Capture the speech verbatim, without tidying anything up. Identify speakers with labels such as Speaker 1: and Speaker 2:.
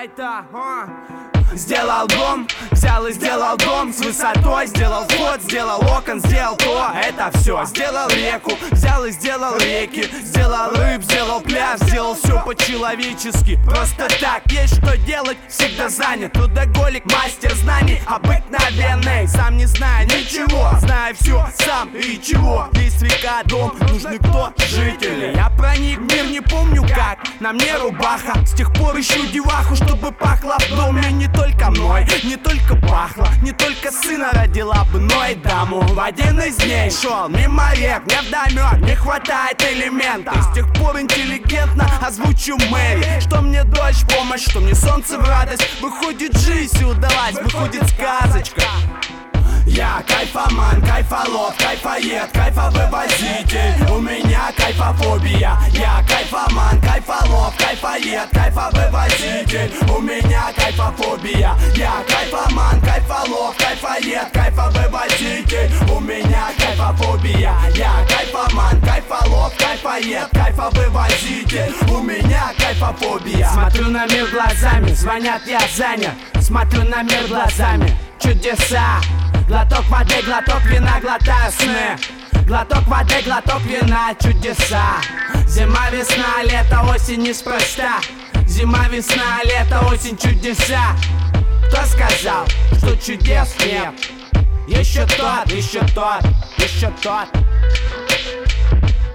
Speaker 1: это, а. Сделал дом, взял и сделал дом с высотой. Сделал вход, сделал окон, сделал то, это все. Сделал реку, взял и сделал реки. Сделал рыб, сделал пляж, сделал все по-человечески. Просто так, есть что делать, всегда занят. Трудоголик, мастер знаний, обыкновенный. Сам не знаю ничего, знаю все сам и чего. Есть река, дом, нужны кто? Жители. Я проник в мир, не помню как, на мне рубаха. С тех пор ищу деваху, чтобы пахло в доме не только мной, не только пахло, не только сына родила бы, но и даму. В один из дней шел мимо рек, мне вдомек не хватает элементов. С тех пор интеллигентно озвучу Мэри, что мне дождь в помощь, что мне солнце в радость. Выходит, жизнь удалась, выходит сказочка. Я кайфоман, кайфолов, кайфоед, кайфовывозитель. У меня кайфофобия. Я кайфоман, кайфолов, кайфоед, кайфовывозитель. У меня кайфофобия. Я кайфоман, кайфолов, кайфоед, кайфовывозитель. У меня кайфофобия. Я кайфоман, кайфолов, кайфоед, кайфовывозитель. У меня кайфофобия. Смотрю на мир глазами, звонят, я занят. Смотрю на мир глазами, чудеса. Глоток воды, глоток вина, глотаю сны. Глоток воды, глоток вина, чудеса. Зима, весна, лето, осень неспроста. Зима, весна, лето, осень, чудеса. Кто сказал, что чудес нет? Еще тот, еще тот, еще тот.